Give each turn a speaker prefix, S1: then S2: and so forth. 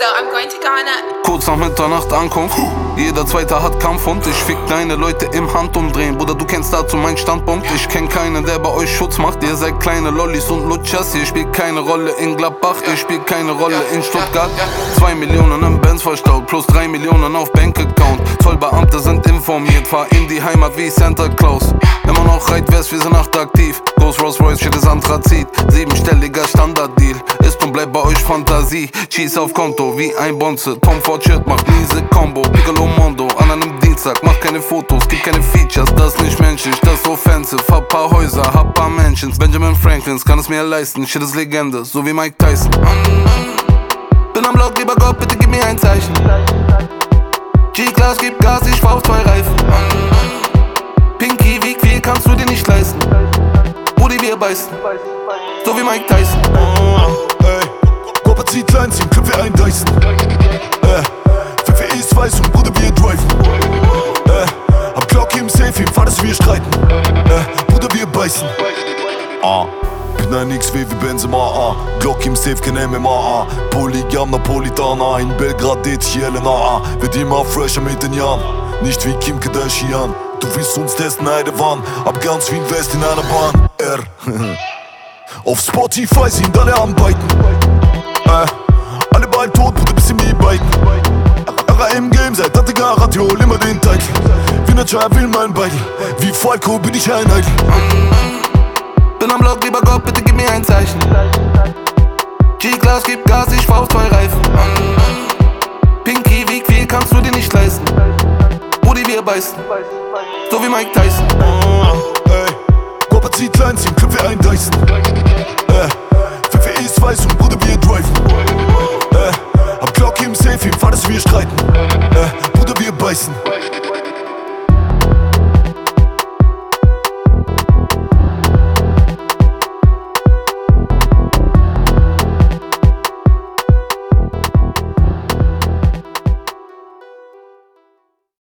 S1: So I'm going to Ghana.
S2: Kurz nach Mitternacht Ankunft. Jeder Zweite hat Kampfhund. Ich fick deine Leute im Handumdrehen. Bruder, du kennst dazu meinen Standpunkt. Ich kenn keinen, der bei euch Schutz macht. Ihr seid kleine Lollis und Lutschers. Ihr spielt keine Rolle in Gladbach. Ihr spielt keine Rolle in Stuttgart. 2 Millionen im Benz verstaut, plus 3 Millionen auf Bankaccount. Zollbeamte sind informiert, fahr in die Heimat wie Santa Claus. Immer noch Reitwest, wir sind nachtaktiv. Ghost Rolls Royce, shit ist Anthrazit. 7-stelliger Standarddeal, ist und bleibt bei euch Fantasie. Cheese auf Konto, wie ein Bonze. Tom Ford Shirt macht miese Combo. Piccolo Mondo, an einem Dienstag, mach keine Fotos, gibt keine Features. Das ist nicht menschlich, das ist offensive. Hab paar Häuser, hab paar Mansions. Benjamin Franklins kann es mir leisten, shit ist Legende, so wie Mike Tyson. Bin am Block, lieber Gott, bitte gib mir ein Zeichen. G-Class gibt Gas, ich fahr auf 2 Reifen. Pinky, wie viel kannst du dir nicht leisten? Brudi, wir beißen, so wie Mike Tyson.
S3: Ey, Papa zieht Lines, ihm Köpfe eindeißen. Pfeffer ist weiß und Bruder, wir driven. Hab Glock im Safe, im Fall, dass wir streiten. Bruder, wir beißen. Bin ein XW wie Benzema, Glock im Safe, kein MMA, Polygam Napolitaner, in Belgrad DTLNA. Wird immer fresher mit den Jahren, nicht wie Kim Kardashian. Du willst uns testen, eine Wahn, ab ganz wie ein West in einer Bahn. Auf Spotify sind alle am Biten. Alle bald tot, Bruder, bis im E-Biken. Im Game seit Tante Garatio, immer den Titel. Wie Nature will mein Beitel, wie Falco bin ich ein Eitel.
S2: Bin am Block, lieber Gott, bitte gib mir ein Zeichen. G-Class gibt Gas, ich fahr auf 2 Reifen. Pinky, wie viel kannst du dir nicht leisten? Brudi, wir beißen, so wie Mike Tyson.
S3: Ey, Papa zieht Lines, ihm Köpfe eindeißen. Pfeffer ist weiß und Bruder, wir driven. Hab Glock im Safe, im Fall, dass wir streiten. Bruder, wir beißen.